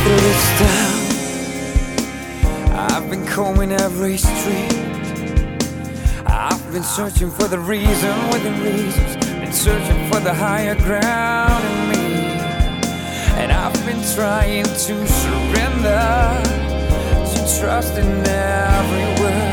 through this town. I've been combing every street. I've been searching for the reason within reasons. Been searching for the higher ground in me. And I've been trying to surrender, to trust in every word.